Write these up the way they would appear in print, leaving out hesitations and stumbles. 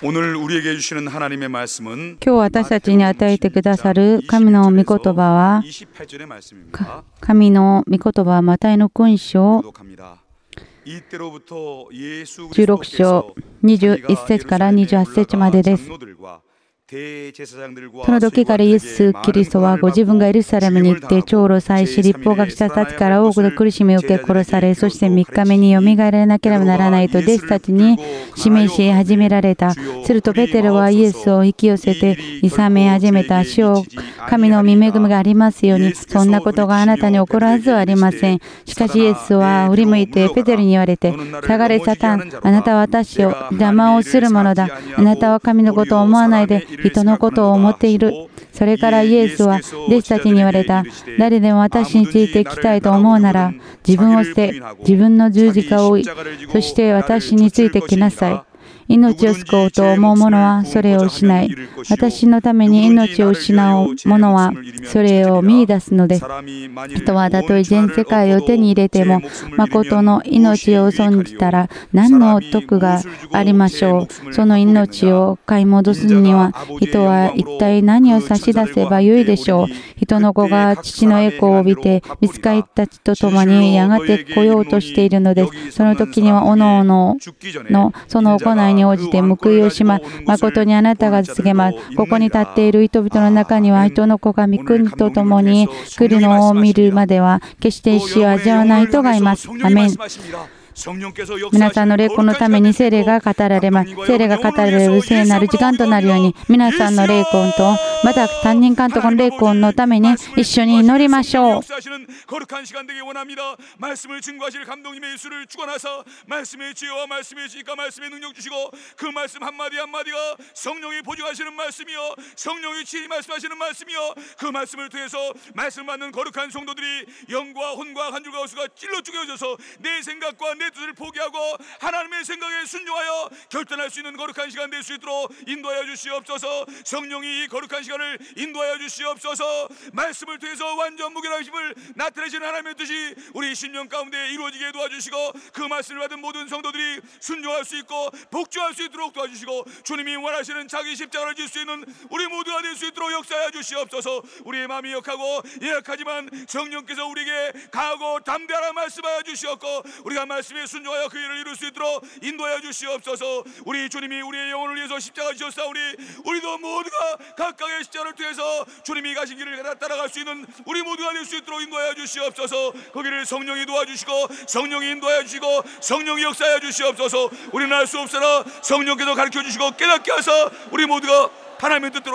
오늘 우리에게 주시는 하나님의 말씀은 今日私たちに与えてくださる神の御言葉は、 28절의 말씀입니다. 神の御言葉はマタイの福音書 교독합니다. 이때로부터 예수 16章21節から28節までです。 その時からイエス・キリストはご自分がエルサレムに行って長老祭司律法学者たちから多くの苦しみを受け殺され、そして3日目によみがえらなければならないと弟子たちに示し始められた。するとペテロはイエスを引き寄せて諌め始めた。主よ、神の御恵みがありますように、そんなことがあなたに起こるはずはありません。しかしイエスは振り向いてペテロに言われて、下がれサタン、あなたは私を邪魔をするものだ。あなたは神のことを思わないで人のことを思っている。それからイエスは弟子たちに言われた。誰でも私についてきたいと思うなら、自分を捨て、自分の十字架を追い、そして私についてきなさい。命を救おうと思う者はそれを失い、私のために命を失う者はそれを見出すのです。人はたとえ全世界を手に入れても、誠の命を損じたら何の得がありましょう。その命を買い戻すには、人は一体何を差し出せばよいでしょう。人の子が父の栄光を帯びて、御使いたちと共にやがて来ようとしているのです。その時にはおのおののその行いに応じて報いをします。誠にあなたが告げます。ここに立っている人々の中には、人の子が御国と共に来るのを見るまでは決して死を味わわない人がいます。アメン。皆さんの霊魂のために聖霊が語られます。聖霊が語られる聖なる時間となるように、皆さんの霊魂とまた担任監督の霊魂のために一緒に祈りましょう。 내 뜻을 포기하고 하나님의 생각에 순종하여 결단할 수 있는 거룩한 시간 될 수 있도록 인도하여 주시옵소서. 성령이 이 거룩한 시간을 인도하여 주시옵소서. 말씀을 통해서 완전 무결하심을 나타내시는 하나님의 뜻이 우리 심령 가운데 이루어지게 도와주시고, 그 말씀을 받은 모든 성도들이 순종할 수 있고 복종할 수 있도록 도와주시고, 주님이 원하시는 자기 십자가를 질 수 있는 우리 모두가 될 수 있도록 역사하여 주시옵소서. 우리의 마음이 약하고 예약하지만 성령께서 우리에게 강하고 담대하라 말씀하여 주시옵고, 우리가 말씀에 순종하여 그 일을 이룰 수 있도록 인도하여 주시옵소서. 우리 주님이 우리의 영혼을 위해서 십자가 지셨사오니, 우리도 모두가 각각의 십자가를 통해서 주님이 가신 길을 따라갈 수 있는 우리 모두가 될 수 있도록 인도하여 주시옵소서. 거기를 성령이 도와주시고 성령이 인도하여 주시고 성령이 역사하여 주시옵소서. 우리는 알 수 없으나 성령께서 가르쳐 주시고 깨닫게 하사 우리 모두가 하나님의 뜻대로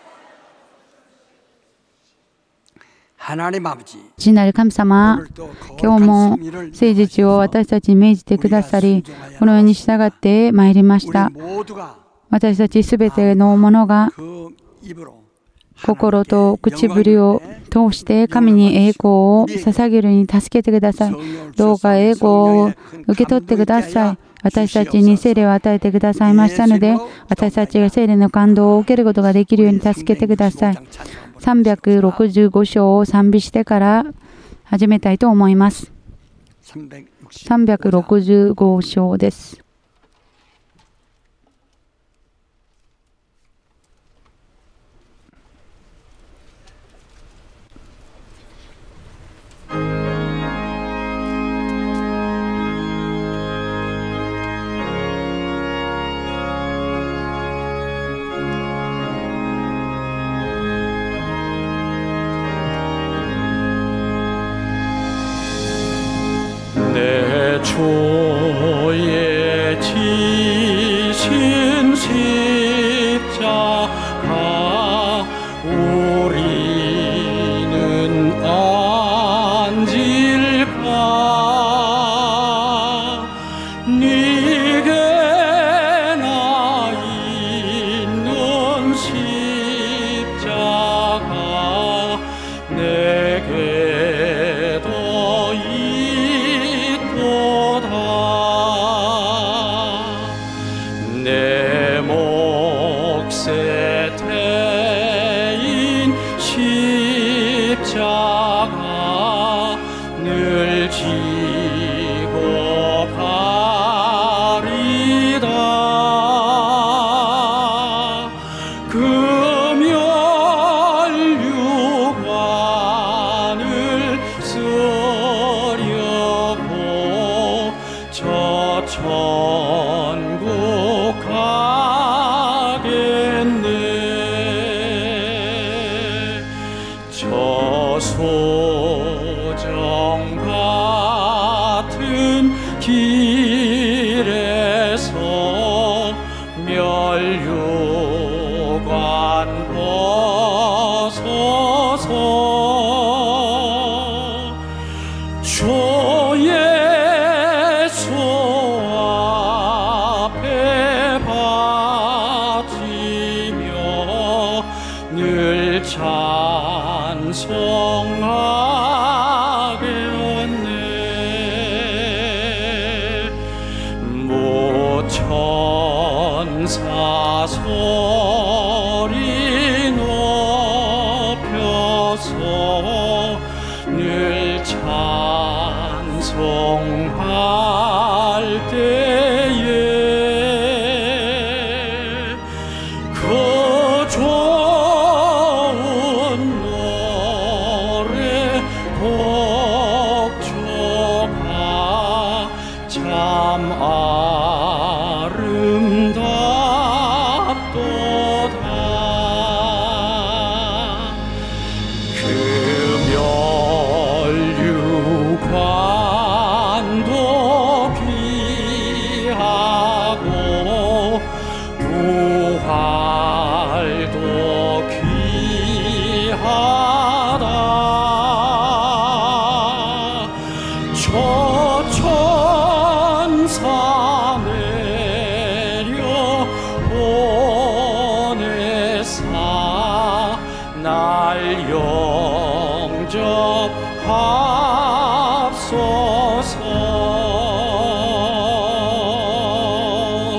父なる神様、今日も誠実を私たちに命じてくださり、このように従ってまいりました。私たちすべてのものが心と唇を通して神に栄光を捧げるに助けてください。どうか栄光を受け取ってください。私たちに聖霊を与えてくださいましたので、私たちが聖霊の感動を受けることができるように助けてください。365章を賛美してから始めたいと思います。365章です。 내 주의 지신 십자가 우리는 안질까. 네게 나 있는 십자가 내게도 내 몫에 태인 십자가 늘 지고 가리다. 천국하겠네. 저소정 같은 길에서 멸류관 벗어서 주 예수 앞에 바치며 늘 찬송하겠네. 모천사 소리 높여서 늘 찬송할 때에 그 좋은 노래 복주가 참 아름답도다. 그 멸류관도 귀하고 부활도 귀하다. 저 천사 내려 보내사 날 영접합소서.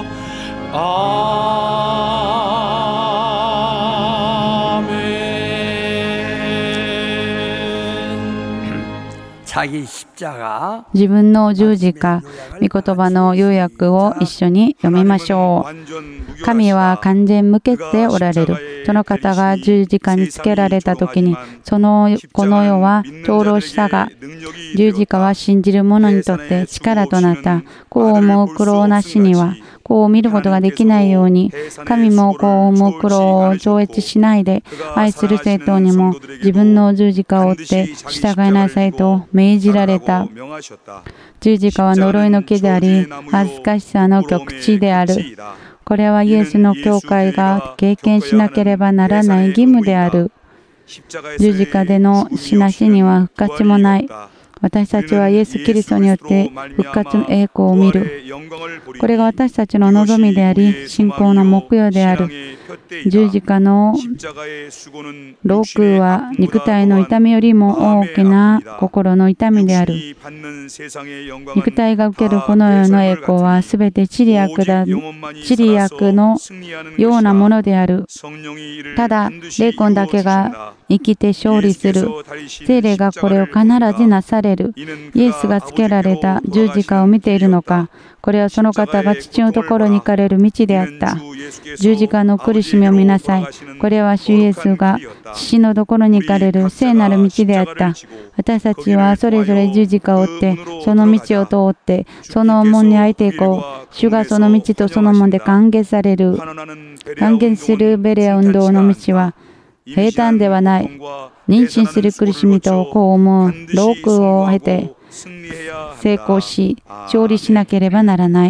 아멘. 자기 십자가 自分の十字架、御言葉の要約を一緒に読みましょう。神は完全無欠でおられる。その方が十字架につけられた時に、この世は長老したが、十字架は信じる者にとって力となった。こう思う苦労なしには、こう見ることができないように、神もこう思う苦労を超越しないで、愛する生徒にも自分の十字架を追って従いなさいと命じられた。十字架は呪いの木であり、恥ずかしさの極致である。これはイエスの教会が経験しなければならない義務である。十字架での死なしには復活もない。私たちはイエス・キリストによって復活の栄光を見る。これが私たちの望みであり、信仰の目標である。十字架の労苦は肉体の痛みよりも大きな心の痛みである。肉体が受けるこの世の栄光はすべて塵厄のようなものである。ただ、霊魂だけが生きて勝利する。聖霊がこれを必ずなされる。イエスがつけられた十字架を見ているのか。これはその方が父のところに行かれる道であった。十字架の苦しみを見なさい。これは主イエスが父のところに行かれる聖なる道であった。私たちはそれぞれ十字架を追って、その道を通って、その門に開いていこう。主がその道とその門で歓迎される。歓迎するベレア運動の道は平坦ではない。妊娠する苦しみとこう思う労苦を経て成功し勝利しなければならない。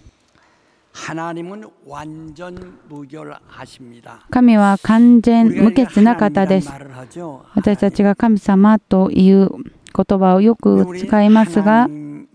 神は完全無欠な方です。私たちが神様という言葉をよく使いますが、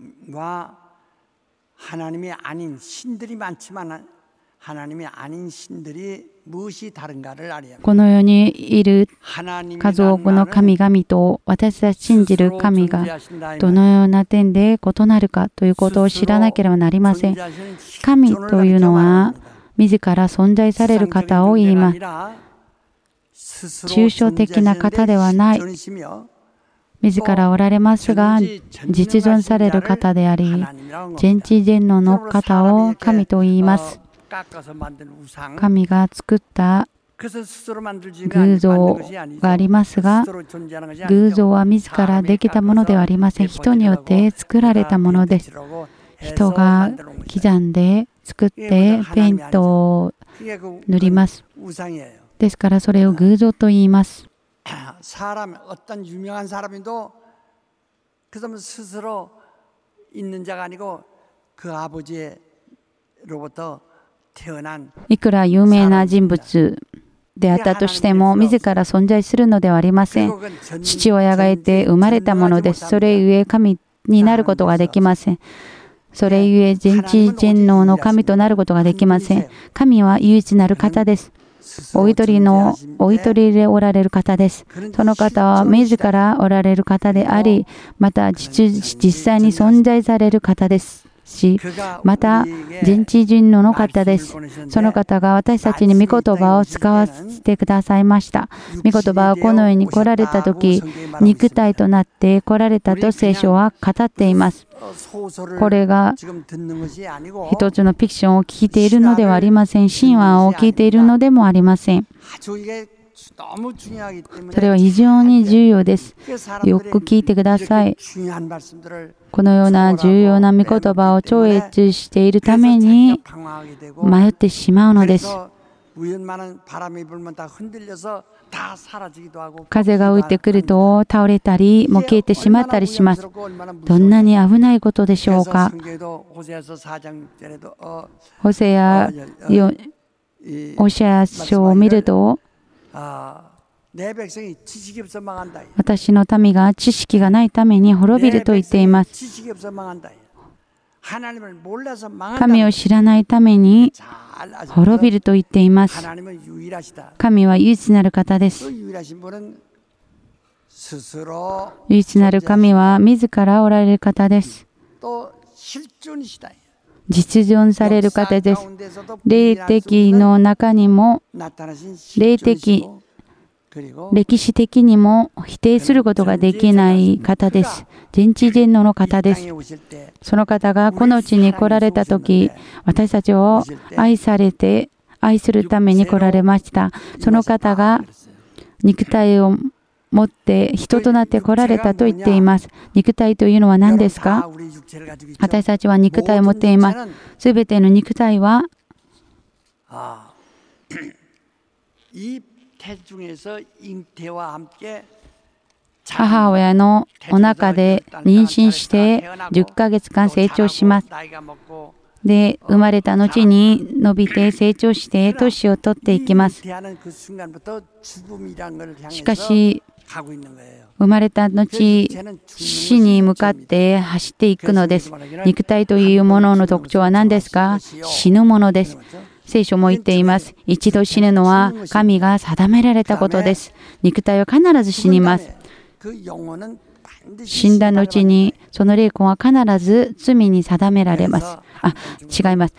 この世にいる数多くの神々と私たち信じる神がどのような点で異なるかということを知らなければなりません。神というのは自ら存在される方を言います。抽象的な方ではない。自らおられますが実存される方であり、全知全能の方を神と言います。神が作った偶像がありますが、偶像は自らできたものではありません。人によって作られたものです。 人が刻んで作ってペイントを塗ります。ですからそれを偶像と言います。 어떤 유명한 사람도 그 사람 스스로 있는 자가 아니고 그 아버지로부터 태어난 いくら有名な人物であったとしても自ら存在するのではありません。父親がいて生まれたものです。それゆえ神になることができません。それゆえ全知全能の神となることができません。神は唯一なる方です。お一人でおられる方です。その方は自らおられる方であり、また実際に存在される方ですし、また全知全能の方です。その方が私たちに御言葉を使わせてくださいました。御言葉はこの世に来られた時、肉体となって来られたと聖書は語っています。これが一つのフィクションを聞いているのではありません。神話を聞いているのでもありません。それは非常に重要です。よく聞いてください。このような重要な御言葉を超越しているために迷ってしまうのです。風が吹いてくると倒れたりもう消えてしまったりします。どんなに危ないことでしょうか。ホセア書を見ると、私の民が知識がないために滅びると言っています。神を知らないために滅びると言っています。神は唯一なる方です。唯一なる神は自らおられる方です。実存される方です。霊的の中にも歴史的にも否定することができない方です。全知全能の方です。その方がこの地に来られたとき、私たちを愛するために来られました。その方が肉体を持って人となって来られたと言っています。肉体というのは何ですか？私たちは肉体を持っています。すべての肉体は母親のお腹で妊娠して10ヶ月間成長します。で、生まれた後に伸びて成長して年を取っていきます。しかし、生まれた後、死に向かって走っていくのです。肉体というものの特徴は何ですか？死ぬものです。聖書も言っています。一度死ぬのは神が定められたことです。肉体は必ず死にます。死んだ後にその霊魂は必ず罪に定められます。違います。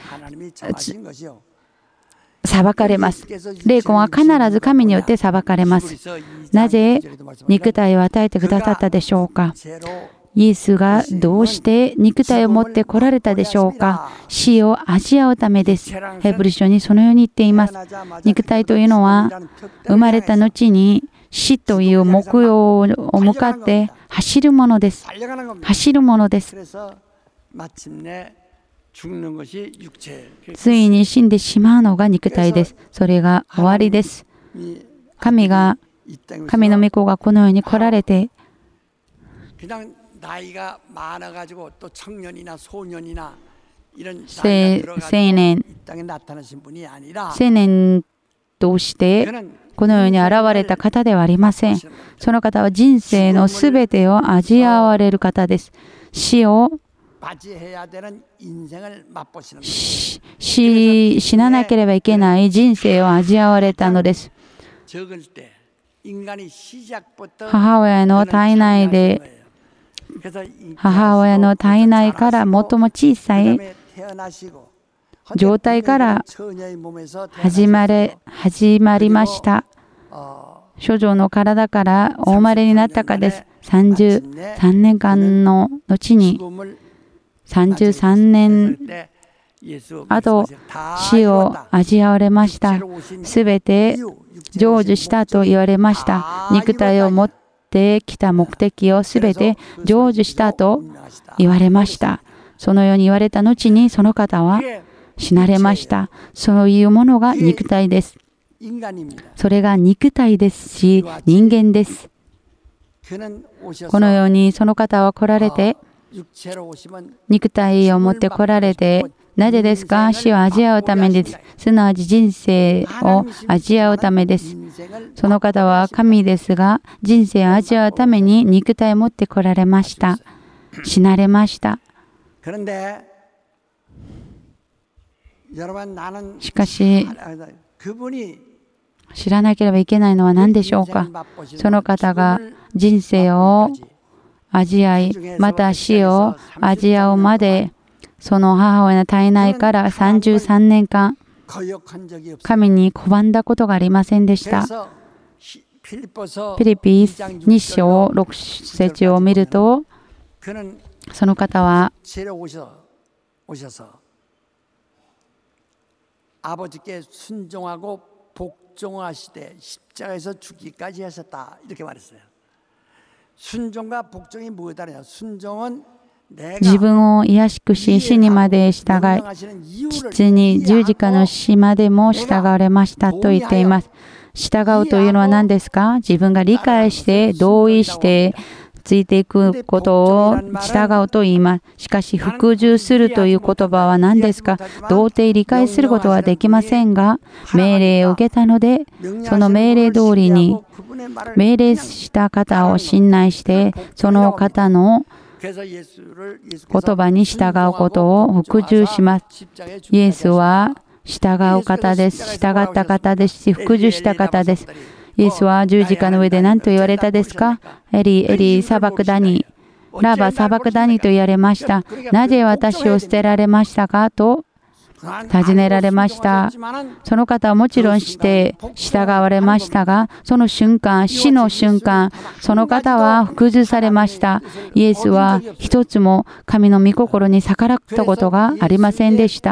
裁かれます。霊魂は必ず神によって裁かれます。なぜ肉体を与えてくださったでしょうか。イエスがどうして肉体を持って来られたでしょうか。死を味わうためです。ヘブル書にそのように言っています。肉体というのは生まれた後に死という目標を向かって走るものです。走るものです。ついに死んでしまうのが肉体です。それが終わりです。神の御子がこの世に来られて、青年としてこの世に現れた方ではありません。その方は人生のすべてを味わわれる方です。死ななければいけない人生を味わわれたのです。母親の体内から最も小さい状態から始まりました。処女の体からお生まれになったかです。33年間の後に33年後死を味わわれました。すべて成就したと言われました。肉体を持ってきた目的をすべて成就したと言われました。 そのように言われた後にその方は 그게 死なれました。そういうものが肉体です。 인간입니다. それが肉体ですし、人間です。 그는 この 오셔서 ようにその方は来られて、 육체로 오시면 肉体を持って来られて、なぜですか？死を味わうためです。すなわち人生を味わうためです。 인생을 その方は神ですが、人生を味わうために肉体を持って来られました。死なれました。 그런데 여러분 나는 しかし、 그분이 知らなければいけないのは何でしょうか？その方が人生を味わい、また死を味わうまで、その母親の体内から33年間、 거역한 적이 없어요. 神に拒んだことがありませんでした。 그래서 필리포서 ピリピ2章6節を見ると、 그는 その方は 제로 오셔서 아버지께 순종하고 복종하시되 십자가에서 죽기까지 하셨다 이렇게 말했어요. 순종과 복종이 뭐다냐? 순종은 自分を卑しくし、死にまで従い、実に十字架の死までも従われましたと言っています。従うというのは何ですか？自分が理解して、同意して、ついていくことを従うと言います。しかし、服従するという言葉は何ですか？到底理解することはできませんが、命令を受けたので、その命令通りに、命令した方を信頼して、その方の言葉に従うことを服従します。イエスは従う方です。従った方ですし、服従した方です。イエスは十字架の上で何と言われたですか？エリ、エリ、サバクダニ、ラバ、サバクダニと言われました。なぜ私を捨てられましたかと尋ねられました。その方はもちろんして従われましたが、その瞬間、死の瞬間、その方は服従されました。イエスは一つも神の御心に逆らったことがありませんでした。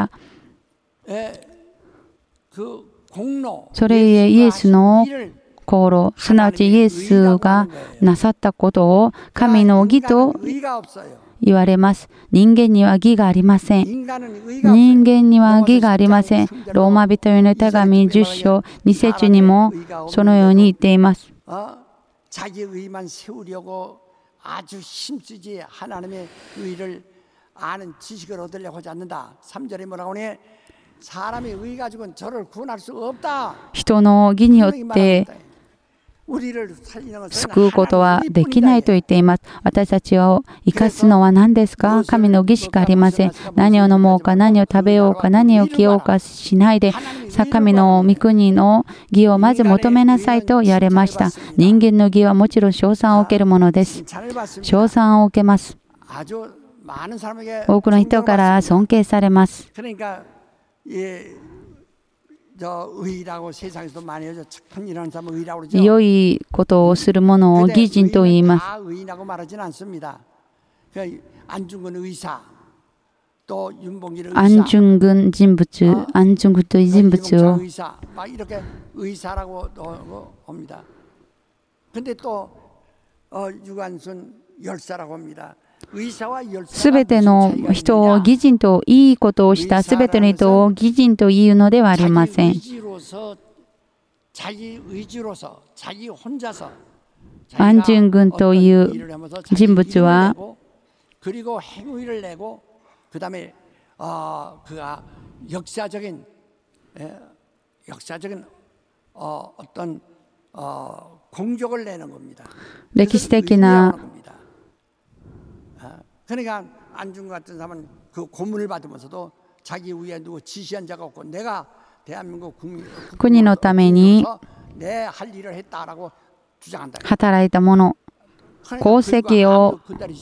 それゆえイエスの功労、すなわちイエスがなさったことを神の義と言われます。人間には義がありません。人間には義がありません。ローマ人への手紙10章2節にもそのように言っています。 자기의만 세우려고 아주 힘쓰지 하나님의 의를 아는 지식을 얻으려고 하지 않는다. 3절에 뭐라고 하니? 사람의 의 가지고는 저를 구원할 수 없다. 人の義によって救うことはできないと言っています。私たちを生かすのは何ですか？神の義しかありません。何を飲もうか、何を食べようか、何を着ようかしないで、神の御国の義をまず求めなさいと言われました。人間の義はもちろん称賛を受けるものです。称賛を受けます。多くの人から尊敬されます。良いことをする者を義人と言います。安順軍人物、安順軍という人物をすべての人を義人といいことをしたすべての人を義人というのではありません。安順軍という人物は歴史的な 그러니까 안중 같은 사람은 그 고문을 받으면서도 자기 위에 누구 지시한 자가 없고 내가 대한민국 国のために 내 할 일을 했다라고 주장한다. 働いた者、功績を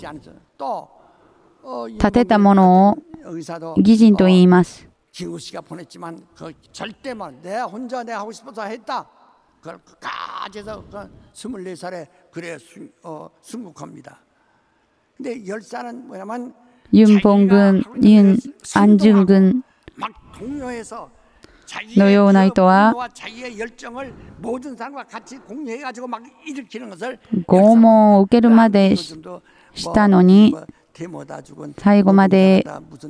立てた者を義人と言います。 김우 씨가 보냈지만 그 절대 뭐 내 혼자 내 하고 싶어서 했다. 그걸 끝까지 해서 24살에 그래 순국합니다. 윤 봉근, 윤 안중근のような人は拷問を受けるまでしたのに最後まで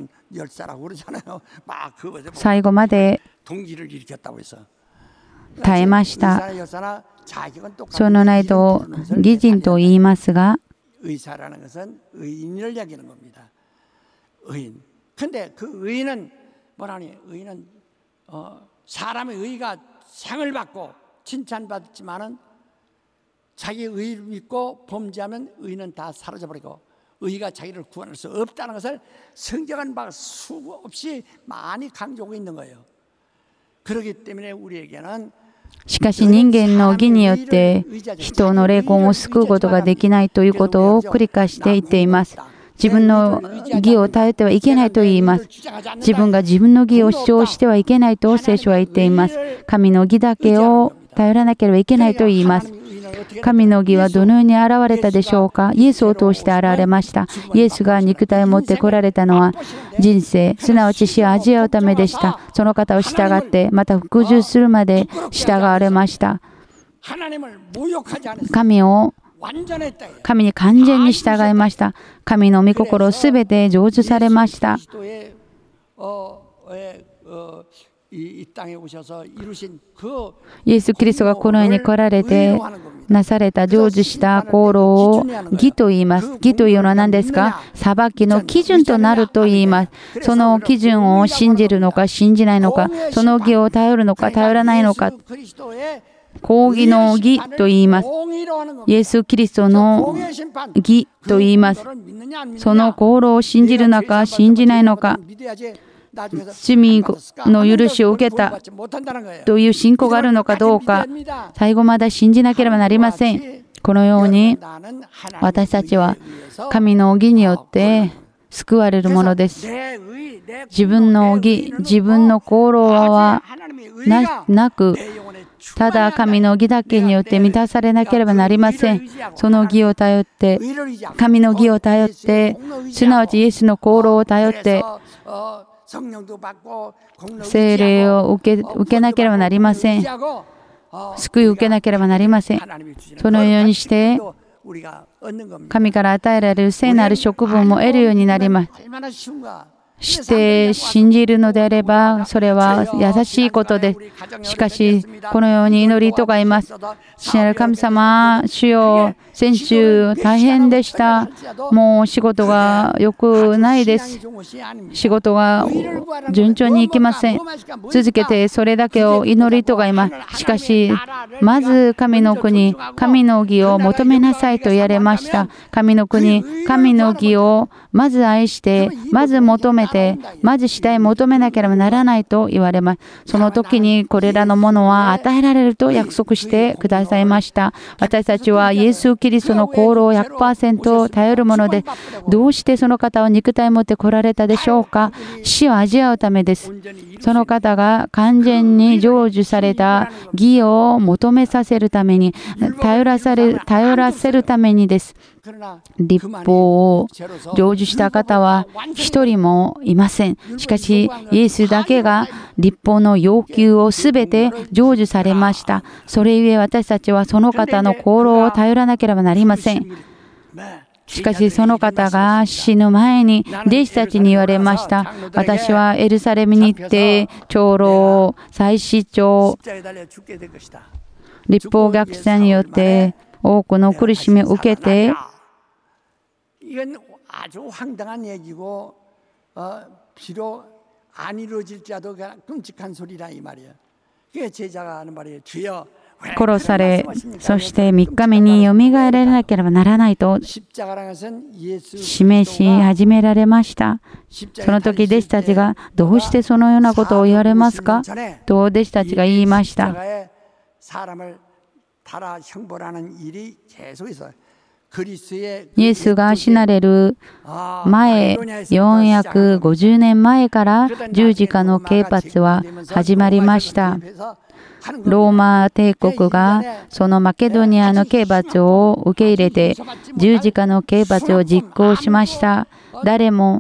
耐えました。その나이도義人と言いますが、 의사라는 것은 의인을 얘기하는 겁니다. 의인. 근데 그 의인은 뭐라니? 의인은 사람의 의가 상을 받고 칭찬받지만은 자기 의를 믿고 범죄하면 의는 다 사라져 버리고 의가 자기를 구원할 수 없다는 것을 성경은 막 수없이 많이 강조하고 있는 거예요. 그렇기 때문에 우리에게는 しかし人間の義によって人の霊魂を救うことができないということを繰り返して言っています。自分の義を頼ってはいけないと言います。自分が自分の義を主張してはいけないと聖書は言っています。神の義だけを頼らなければいけないと言います。神の義はどのように現れたでしょうか。イエスを通して現れました。イエスが肉体を持って来られたのは人生、すなわち死を味わうためでした。その方を従って、また服従するまで従われました。神に完全に従いました。神の御心をすべて成就されました。イエス・キリストがこの世に来られてなされた成就した功労を義と言います。義というのは何ですか？裁きの基準となると言います。その基準を信じるのか信じないのか、その義を頼るのか頼らないのか、公義の義と言います。イエス・キリストの義と言います。その功労を信じるのか信じないのか、罪の許しを受けたという信仰があるのかどうか、最後まで信じなければなりません。このように私たちは神の義によって救われるものです。自分の義、自分の功労はなく、ただ神の義だけによって満たされなければなりません。その義を頼って、神の義を頼って、すなわちイエスの功労を頼って、聖霊を受けなければなりません。救いを受けなければなりません。そのようにして、神から与えられる聖なる職分も得るようになります。して信じるのであれば、それは優しいことです。しかし、このように祈りとかいます。父なる神様、主よ、先週大変でした。もう仕事が良くないです。仕事が順調にいきません。続けてそれだけを祈りとかいます。しかし、まず神の国、神の義を求めなさいと言われました。神の国、神の義をまず愛して、まず求めて、まずしたい求めなければならないと言われます。その時にこれらのものは与えられると約束してくださいました。私たちはイエス・キリストの功労を 100% 頼るもので、どうしてその方を肉体を持って来られたでしょうか。死を味わうためです。その方が完全に成就された義を求めさせるために、頼らせるためにです。律法を成就した方は一人もいません。しかし、イエスだけが律法の要求をすべて成就されました。それゆえ私たちはその方の功労を頼らなければなりません。しかしその方が死ぬ前に弟子たちに言われました。私はエルサレムに行って長老、祭司長、律法学者によって多くの苦しみを受けて、 이건 아주 황당한 얘기고 비록 안 이루어질지라도 끔찍한 소리라 이 말이에요. 그게 제자가 하는 말이에요. 주여 殺され、そして3日目によみがえらなければならないと示し始められました。その時弟子たちがどうしてそのようなことを言われますかと弟子たちが言いました。イエスが死なれる前、450年前から十字架の刑罰は始まりました。ローマ帝国がそのマケドニアの刑罰を受け入れて十字架の刑罰を実行しました。誰も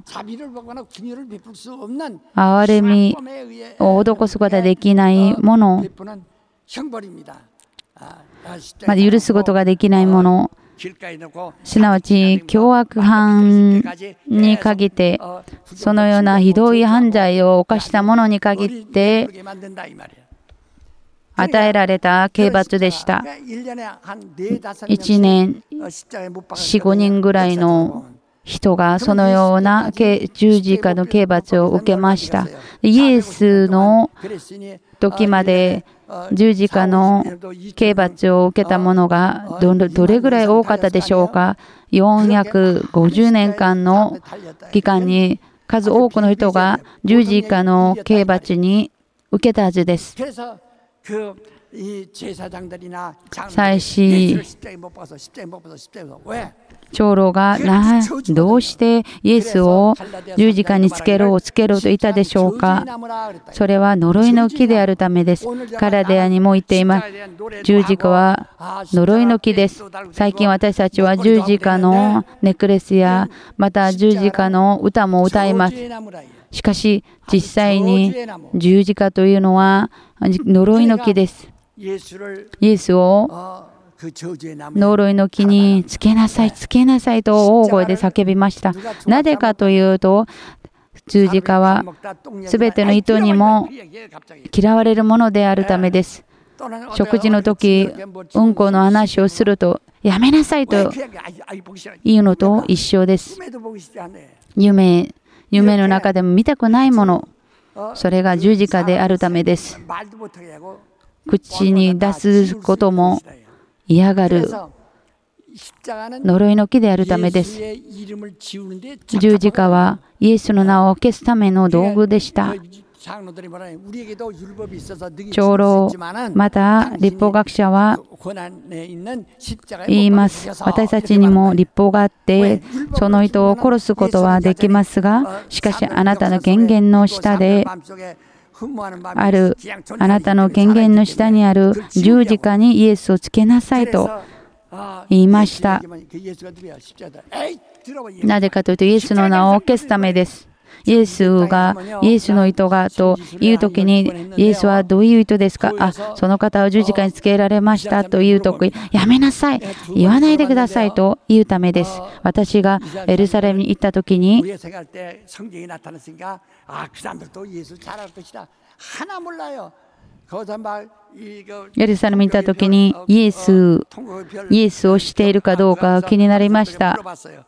憐れみを施すことができないもの、許すことができないもの、 すなわち凶悪犯に限ってそのようなひどい犯罪を犯した者に限って与えられた刑罰でした。1年4、5人ぐらいの人がそのような十字架の刑罰を受けました。イエスの時まで十字架の刑罰を受けた者がどれぐらい多かったでしょうか。450年間の期間に数多くの人が十字架の刑罰に受けたはずです。祭司長老がどうしてイエスを十字架につけろと言ったでしょうか。それは呪いの木であるためです。カラデアにも言っています。十字架は呪いの木です。最近私たちは十字架のネックレスやまた十字架の歌も歌います。しかし実際に十字架というのは呪いの木です。イエスを呪いの木につけなさい、つけなさいと大声で叫びました。なぜかというと、十字架はすべての人にも嫌われるものであるためです。食事の時、うんこの話をすると、やめなさいと言うのと一緒です。夢の中でも見たくないもの、それが十字架であるためです。口に出すことも嫌がる呪いの木であるためです。十字架はイエスの名を消すための道具でした。長老また律法学者は言います。私たちにも律法があってその人を殺すことはできますが、しかしあなたの権限の下であるあなたの権限の下にある十字架にイエスをつけなさいと言いました。なぜかというとイエスの名を消すためです。イエスの意図がというときにイエスはどういう意図ですか。その方を十字架につけられましたというとき、やめなさい、言わないでくださいと言うためです。私がエルサレムに行ったときにエルサレムに行ったときにイエスをしているかどうか気になりました。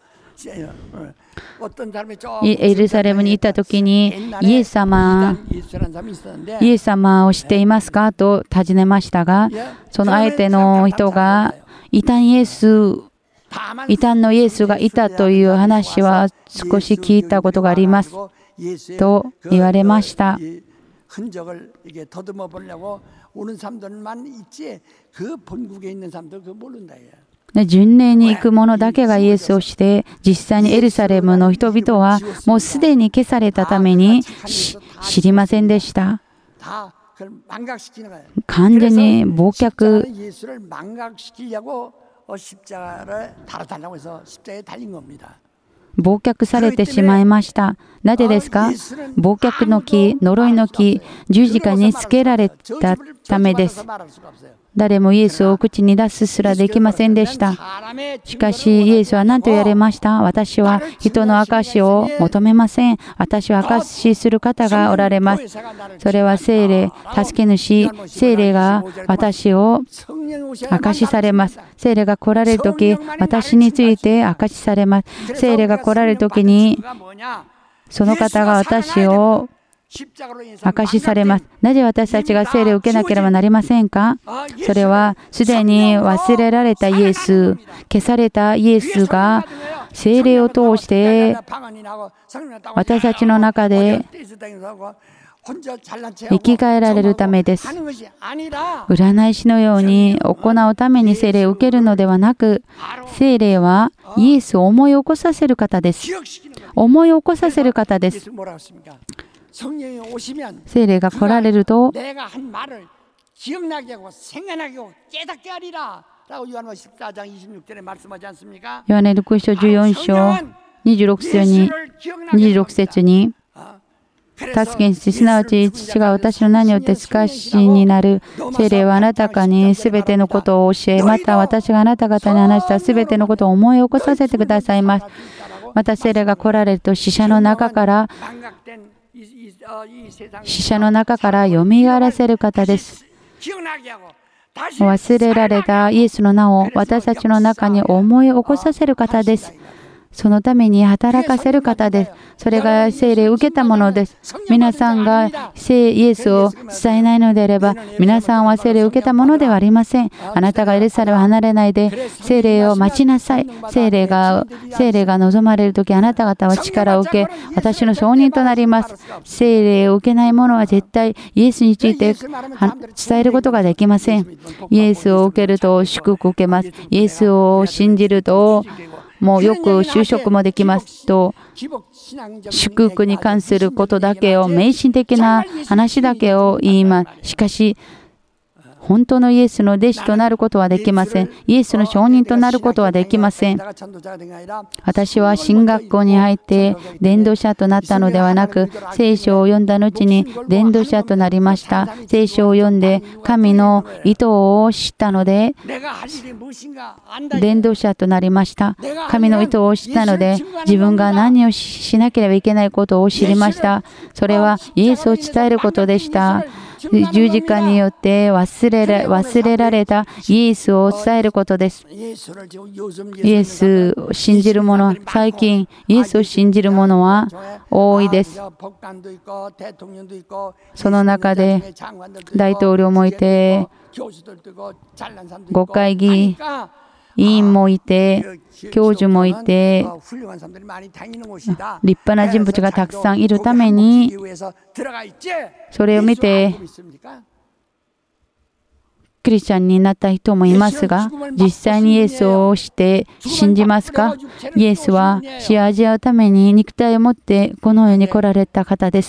エルサレムに行ったときにイエス様を知っていますかと尋ねましたが、その相手の人が異端のイエスがいたという話は少し聞いたことがありますと言われました。巡礼に行く者だけがイエスをして、実際にエルサレムの人々はもうすでに消されたために知りませんでした。完全に忘却されてしまいました。なぜですか。忘却の木、呪いの木、十字架につけられたためです。誰もイエスを口に出すすらできませんでした。しかしイエスは何と言われました。私は人の証を求めません。私は証しする方がおられます。それは聖霊、助け主、聖霊が私を証しされます。聖霊が来られるとき、私について証しされます。聖霊が来られるときに、その方が私を証しされます。なぜ私たちが聖霊を受けなければなりませんか。それはすでに忘れられたイエス、消されたイエスが聖霊を通して私たちの中で生き返られるためです。占い師のように行うために聖霊を受けるのではなく、聖霊はイエスを思い起こさせる方です。思い起こさせる方です。聖霊が来られると、ヨハネ福音書14章26節に助けにし、すなわち父が私の名によって使わしになる聖霊はあなた方にすべてのことを教え、また私があなた方に話したすべてのことを思い起こさせてくださいます。また聖霊が来られると死者の中からよみがえらせる方です。忘れられたイエスの名を私たちの中に思い起こさせる方です。そのために働かせる方です。それが聖霊を受けたものです。皆さんがイエスを伝えないのであれば、皆さんは聖霊を受けたものではありません。あなたがエルサレムを離れないで、聖霊を待ちなさい。聖霊が望まれるとき、あなた方は力を受け、私の証人となります。聖霊を受けない者は絶対イエスについて伝えることができません。イエスを受けると祝福を受けます。イエスを信じると、もうよく就職もできますと、祝福に関することだけを、迷信的な話だけを言います。しかし、本当のイエスの弟子となることはできません。イエスの証人となることはできません。私は進学校に入って伝道者となったのではなく、聖書を読んだ後に伝道者となりました。聖書を読んで神の意図を知ったので伝道者となりました。神の意図を知ったので、自分が何をしなければいけないことを知りました。それはイエスを伝えることでした。十字架によって忘れられたイエスを伝えることです。イエスを信じる者、最近イエスを信じる者は多いです。その中で大統領もいて、国会議員委員もいて、教授もいて、立派な人物がたくさんいるために、それを見てクリスチャンになった人もいますが、実際にイエスを知って信じますか？イエスは死を味わうために肉体を持ってこの世に来られた方です。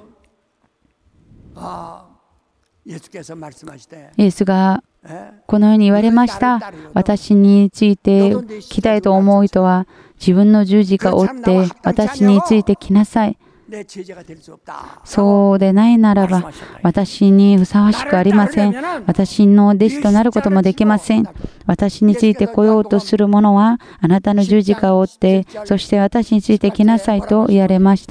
イエスがこのように言われました。私について来たいと思う人は自分の十字架を追って私について来なさい。そうでないならば私にふさわしくありません。私の弟子となることもできません。私について来ようとする者はあなたの十字架を追って、そして私について来なさいと言われました。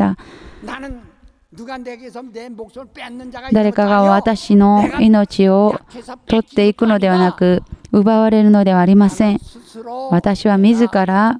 誰かが私の命を取っていくのではなく、奪われるのではありません。私は自ら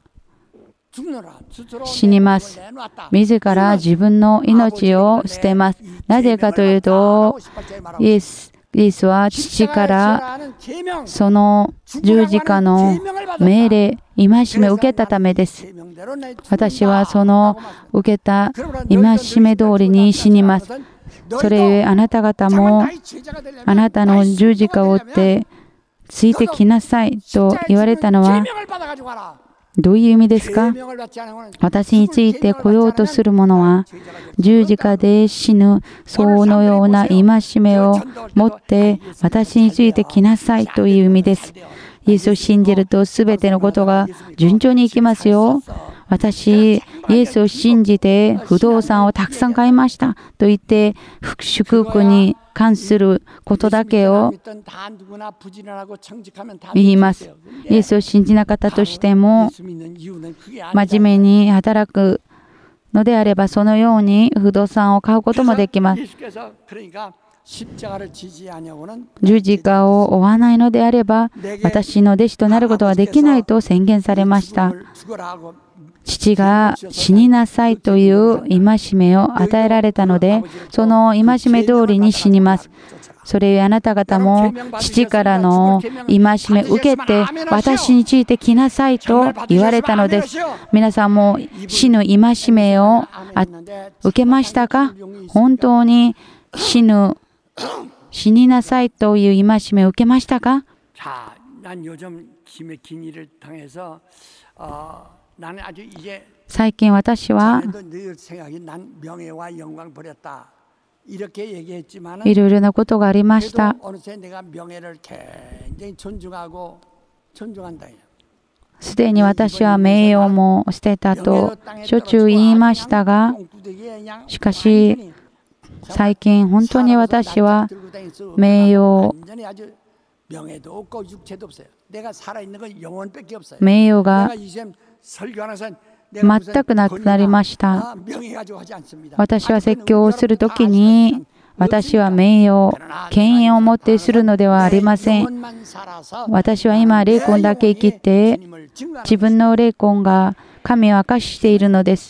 死にます。自ら自分の命を捨てます。なぜかというと、イエスは父からその十字架の命令、戒めを受けたためです。私はその受けた戒め通りに死にます。それゆえあなた方もあなたの十字架を追ってついてきなさいと言われたのはどういう意味ですか？私について来ようとする者は十字架で死ぬそのような戒めを持って私について来なさいという意味です。イエスを信じるとすべてのことが順調にいきますよ。私、イエスを信じて不動産をたくさん買いましたと言って祝福に関することだけを言います。イエスを信じなかったとしても真面目に働くのであればそのように不動産を買うこともできます。十字架を追わないのであれば私の弟子となることはできないと宣言されました。父が死になさいという戒めを与えられたのでその戒め通りに死にます。それゆえあなた方も父からの戒めを受けて私について来なさいと言われたのです。皆さんも死の戒めを受けましたか？本当に死になさいという戒めを受けましたか？最近私はいろいろなことがありました。 すでに私は名誉も捨てたとしょっちゅう言いましたが、しかし最近本当に私は名誉が全くなくなりました。私は説教をするときに、私は名誉、権威を持ってするのではありません。私は今、霊魂だけ生きて、自分の霊魂が神を明かしているのです。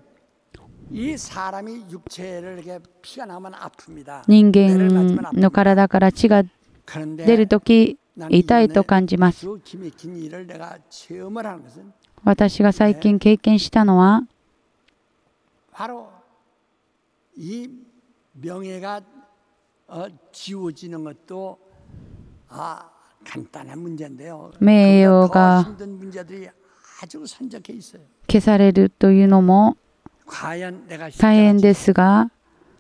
人間の体から血が出るとき、痛いと感じます。私が最近経験したのは、名誉が消されるというのも大変ですが、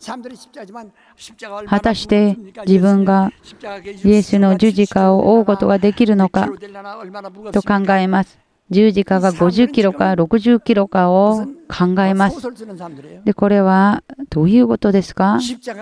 果たして自分がイエスの十字架を追うことができるのかと考えます。十字架が50キロか60キロかを考えます。で、これはどういうことですか？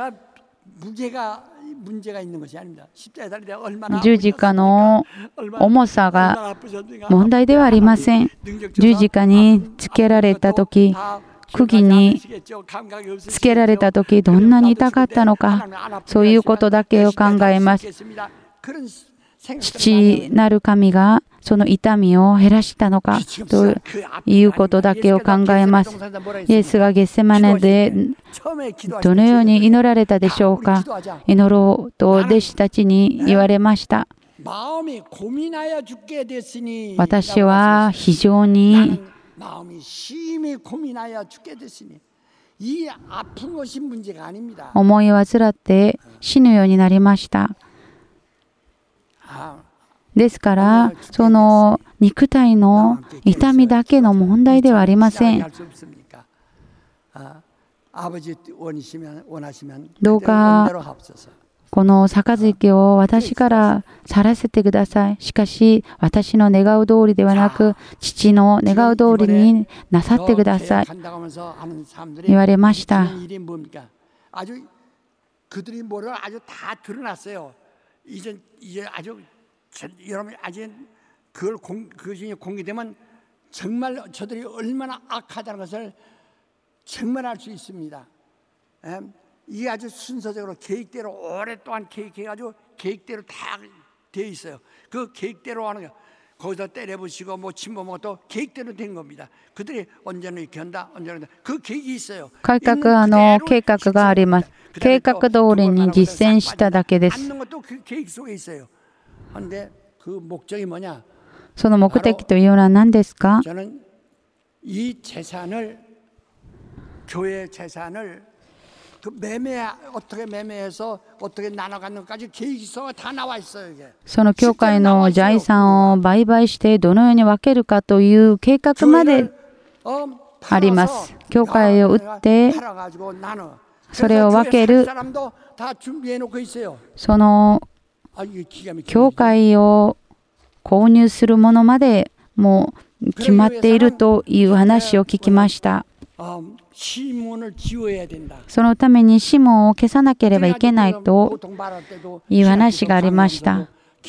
十字架の重さが問題ではありません。十字架につけられたとき、釘につけられたとき、どんなに痛かったのか、そういうことだけを考えます。父なる神がその痛みを減らしたのかということだけを考えます。イエスがゲッセマネでどのように祈られたでしょうか。祈ろうと弟子たちに言われました。私は非常に思い患って死ぬようになりました。ですから、その肉体の痛みだけの問題ではありません。どうかこの杯を私から去らせてください。しかし、私の願う通りではなく、父の願う通りになさってください。言われました。 여러분 아직 그것이 공개되면 정말 저들이 얼마나 악하다는 것을 정말 알 수 있습니다. 이게 아주 순서적으로 계획대로 오랫동안 계획해가지고 계획대로 다 되어 있어요. 그 계획대로 하는 거 거기서 때려부시고 뭐 침범하고 또 계획대로 된 겁니다. 그들이 언제는 이렇게 한다, 언제는 한다. 그 계획이 있어요. 改革の計画があります。計画通りに実践しただけです。その目的というのは何ですか？その教会の財産を売買してどのように分けるかという計画まであります。教会を売ってそれを分ける、その教会を購入するものまでもう決まっているという話を聞きました。そのために指紋を消さなければいけないという話がありました。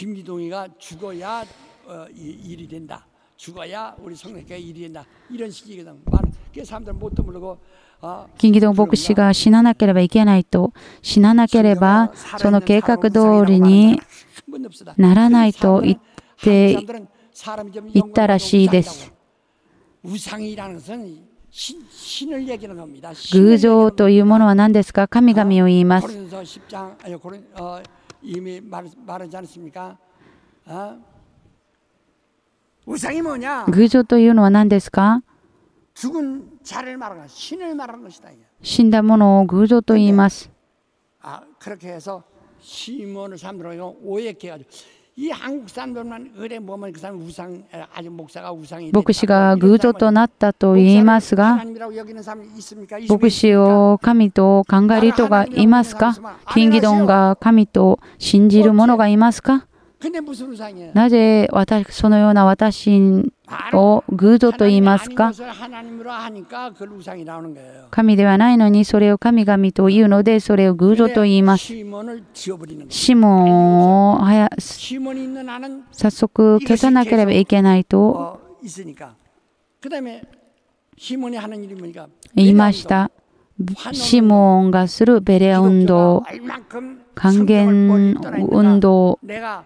金義堂牧師が死ななければいけないと、死ななければその計画通りにならないと言ったらしいです。偶像というものは何ですか？神々を言います。偶像というのは何ですか？死んだものを偶像と言います。牧師が偶像となったと言いますが、牧師を神と考える人がいますか？金義堂が神と信じる者がいますか？ 근데 무슨 우상이에요? なぜそのような私を偶像と言いますか？ 하나님으로 하니까 그걸 우상이 나오는 거예요. 神ではないのにそれを神々というのでそれを偶像と言います。 시몬을 지워버리는 거예요. シモンを 시몬이 있는 나는 早速消さなければいけないと 있으니까. 그다음에 시몬이 하는 일이 뭐니까? 言いました。シモンがするベレア運動、還元運動、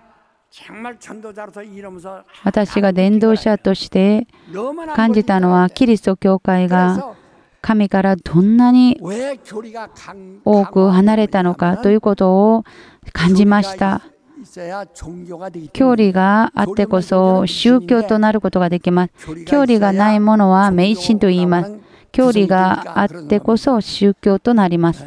私が伝道者として感じたのは、キリスト教会が神からどんなに多く離れたのかということを感じました。教理があってこそ宗教となることができます。教理がないものは迷信と言います。教理があってこそ宗教となります。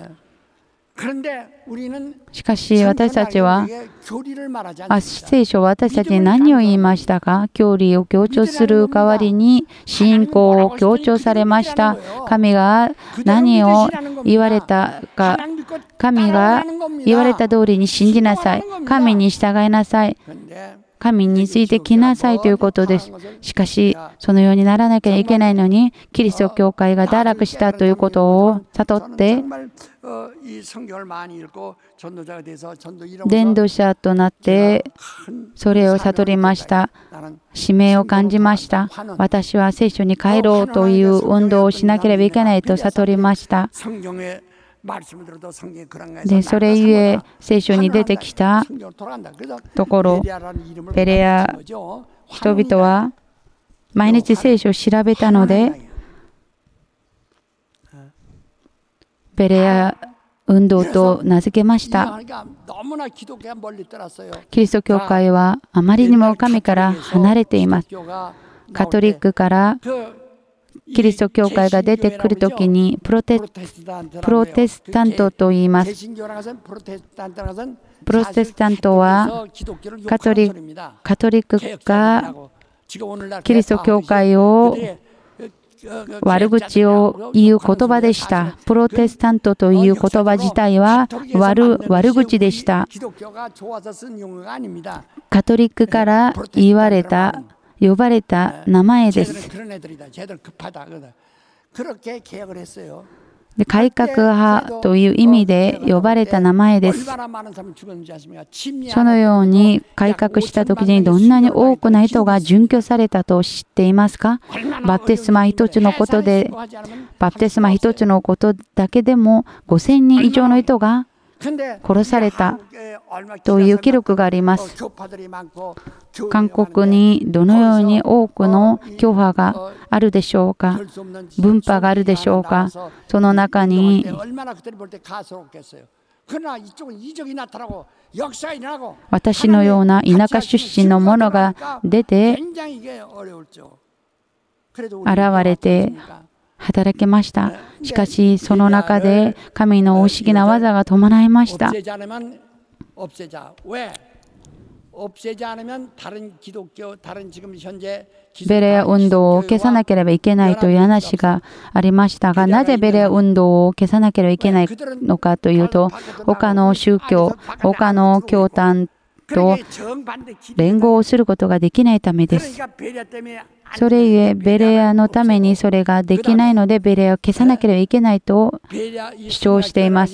しかし私たちは、聖書は私たちに何を言いましたか？教理を強調する代わりに信仰を強調されました。神が何を言われたか、神が言われた通りに信じなさい。神に従いなさい。神についてきなさいということです。しかし、そのようにならなきゃいけないのに、キリスト教会が堕落したということを悟って、伝道者となって、それを悟りました。使命を感じました。私は聖書に帰ろうという運動をしなければいけないと悟りました。で、それゆえ聖書に出てきたところ、ベレア人々は毎日聖書を調べたので、ベレア運動と名付けました。キリスト教会はあまりにも神から離れています。カトリックからキリスト教会が出てくるときにプロテスタントと言います。プロテスタントはカトリックがキリスト教会を悪口を言う言葉でした。プロテスタントという言葉自体は悪口でした。カトリックから呼ばれた名前です。で、改革派という意味で呼ばれた名前です。そのように改革したときにどんなに多くの人が殉教されたと知っていますか？バプテスマ一つのことだけでも5000人以上の人が殺されたという記録があります。韓国にどのように多くの教派があるでしょうか？分派があるでしょうか？その中に私のような田舎出身の者が出て現れて働けました。しかしその中で神の不思議な技が伴いました。ベレア運動を消さなければいけないという話がありましたが、なぜベレア運動を消さなければいけないのかというと、他の宗教、他の教団と連合をすることができないためです。それゆえベレアのためにそれができないので、ベレアを消さなければいけないと主張しています。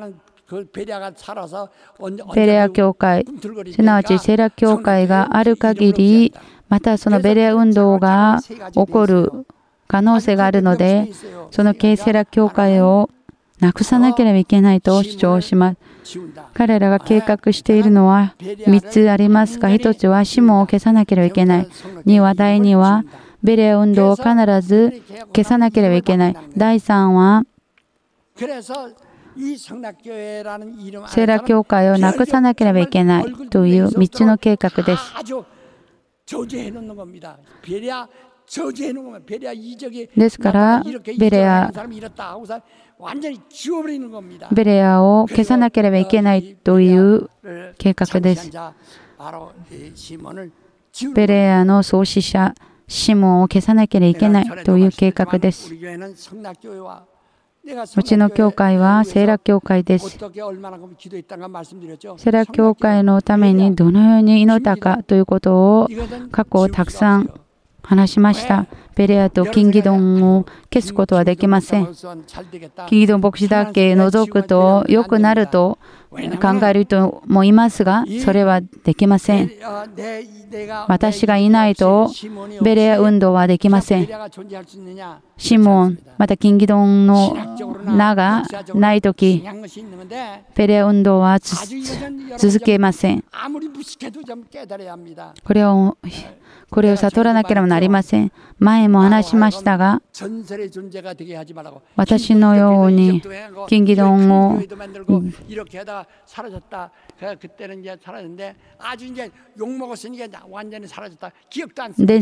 ベレア教会、すなわちセラ教会がある限り、またそのベレア運動が起こる可能性があるので、そのセラ教会をなくさなければいけないと主張します。彼らが計画しているのは3つありますが、1つはシモンを消さなければいけない。第2はベレア運動を必ず消さなければいけない。第3はセラ教会をなくさなければいけないという3つの計画です。ですからベレアを消さなければいけないという計画です。ベレアの創始者シモンを消さなければいけないという計画です。 うちの教会は聖楽教会です。聖楽教会のためにどのように祈ったかということを過去たくさん話しました。ベレアと金義丼を消すことはできません。金義丼牧師だけ除くと良くなると考える人もいますが、それはできません。私がいないとベレア運動はできません。シモン、また金義丼の名がないとき、ベレア運動は続けません。これを悟らなければなりません。前も話しましたが、私のように金義丼を伝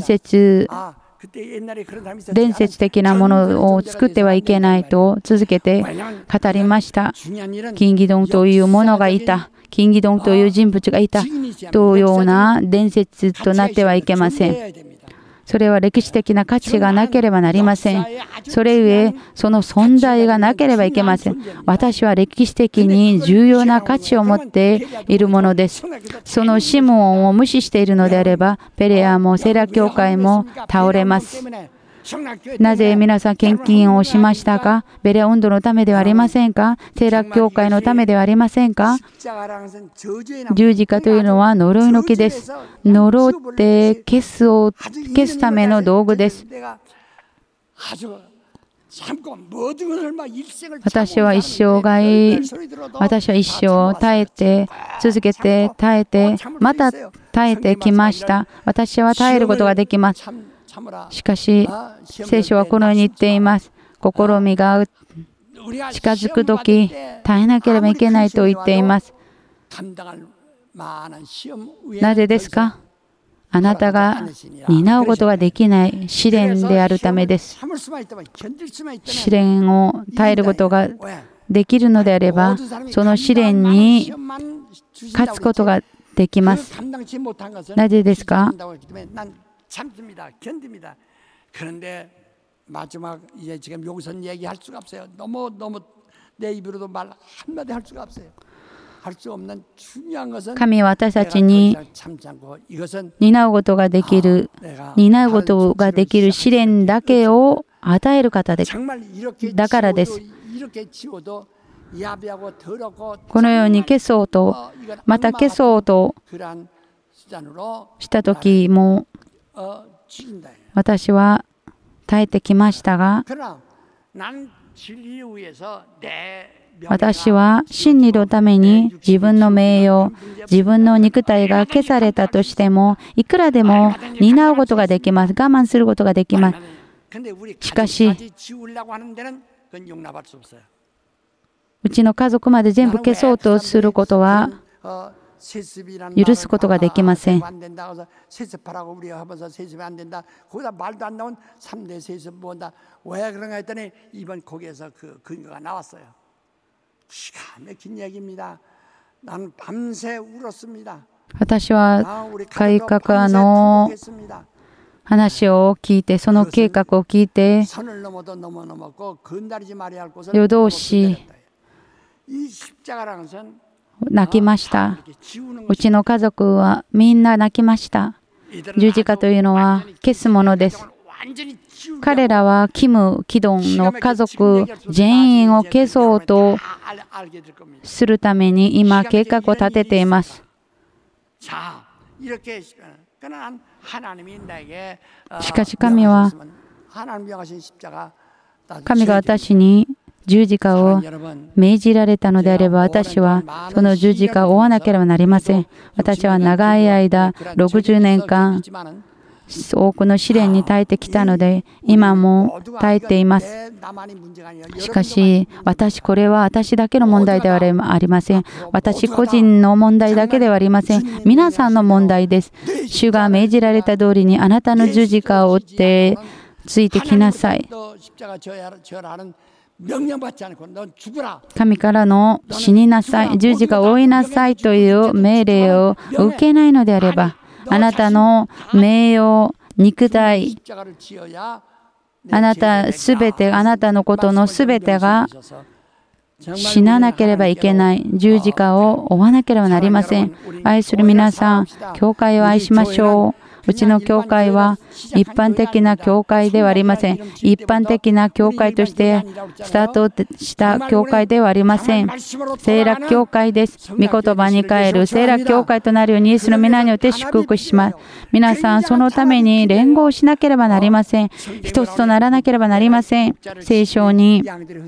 説的なものを作ってはいけないと続けて語りました。金義丼というものがいた。金義丼という人物がいたというような伝説となってはいけません。それは歴史的な価値がなければなりません。それゆえ、その存在がなければいけません。私は歴史的に重要な価値を持っているものです。そのシモンを無視しているのであれば、ベレアも聖楽教会も倒れます。なぜ皆さん献金をしましたか？ベレア運動のためではありませんか？聖楽教会のためではありませんか？十字架というのは呪いの木です。呪って消すための道具です。私は一生耐えて、続けて、耐えて、また耐えてきました。私は耐えることができます。しかし、聖書はこのように言っています。試みが近づくとき、耐えなければいけないと言っています。なぜですか？あなたが担うことができない試練であるためです。試練を耐えることができるのであれば、その試練に勝つことができます。なぜですか？ 참습니다. 견딥니다. 그런데 마지막 이제 지금 여기서는 얘기할 수가 없어요. 너무 내 입으로도 말 한마디 할 수가 없어요. 할 수 없는 중요한 것은 神は私たちに担うことができる試練だけを与える方でだからです。このように消そうと、また消そうとしたときも私は耐えてきましたが、私は真理のために自分の名誉、自分の肉体が消されたとしても、いくらでも担うことができます。我慢することができます。しかし、うちの家族まで全部消そうとすることは許すことができません。私は改革の話を聞いて、その計画を聞いて、夜通し泣きました。うちの家族はみんな泣きました。十字架というのは消すものです。彼らはキム・キドンの家族全員を消そうとするために今計画を立てています。しかし神が私に十字架を命じられたのであれば、私はその十字架を追わなければなりません。私は長い間、60年間、多くの試練に耐えてきたので、今も耐えています。しかし、これは私だけの問題ではありません。私個人の問題だけではありません。皆さんの問題です。主が命じられた通りにあなたの十字架を追ってついてきなさい。神からの死になさい、十字架を追いなさいという命令を受けないのであれば、あなたの名誉、肉体、 あなたすべて、あなたのことのすべてが死ななければいけない十字架を負わなければなりません。愛する皆さん、教会を愛しましょう。うちの教会は一般的な教会ではありません。一般的な教会としてスタートした教会ではありません。聖楽教会です。御言葉に変える聖楽教会となるようにイエスの皆によって祝福します。皆さん、そのために連合しなければなりません。一つとならなければなりません。聖書に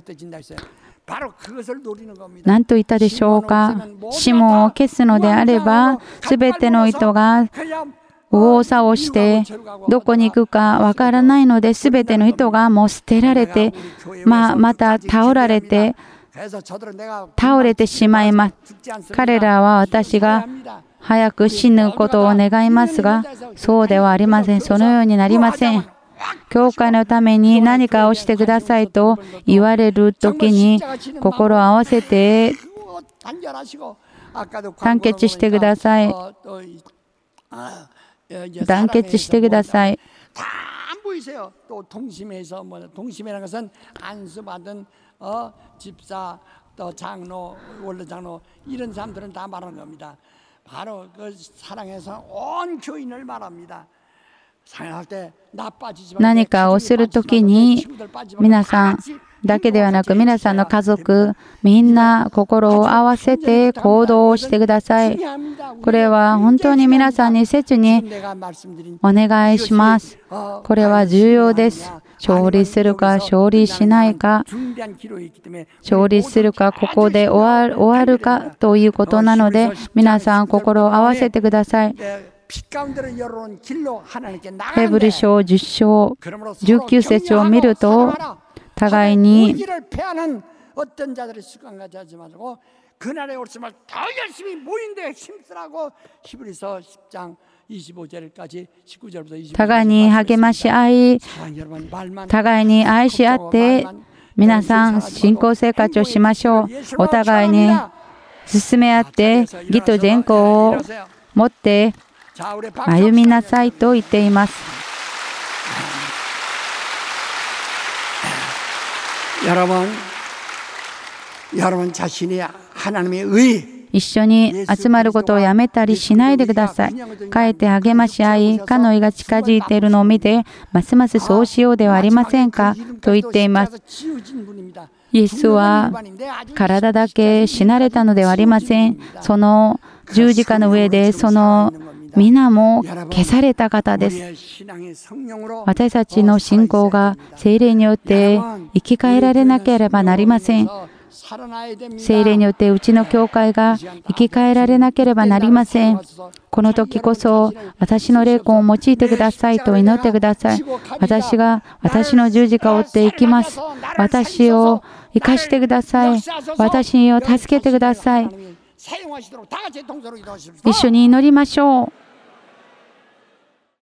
何と言ったでしょうか。指紋を消すのであれば、すべての人が右往左往してどこに行くかわからないので、すべての人がもう捨てられて、また倒れてしまいます。彼らは私が早く死ぬことを願いますが、そうではありません。そのようになりません。教会のために何かをしてくださいと言われるときに、心を合わせて団結してください。団結してください。何かをするときに、皆さんだけではなく、皆さんの家族、みんな心を合わせて行動をしてください。これは本当に皆さんに切にお願いします。これは重要です。勝利するか勝利しないか、勝利するかここで終わるかということなので、皆さん心を合わせてください。ヘブル書10章19節を見ると、互いに互いに励まし合い、互いに愛し合って、皆さん信仰生活をしましょう。お互いに進め合って義と善行を持って歩みなさいと言っています。一緒に集まることをやめたりしないでください。かえって励まし合い、かの日が近づいているのを見て、ますますそうしようではありませんかと言っています。イエスは体だけ死なれたのではありません。その十字架の上でその皆も消された方です。私たちの信仰が聖霊によって生き返られなければなりません。聖霊によってうちの教会が生き返られなければなりません。この時こそ私の霊魂を用いてくださいと祈ってください。私が私の十字架を追っていきます。私を生かしてください。私を助けてください。一緒に祈りましょう。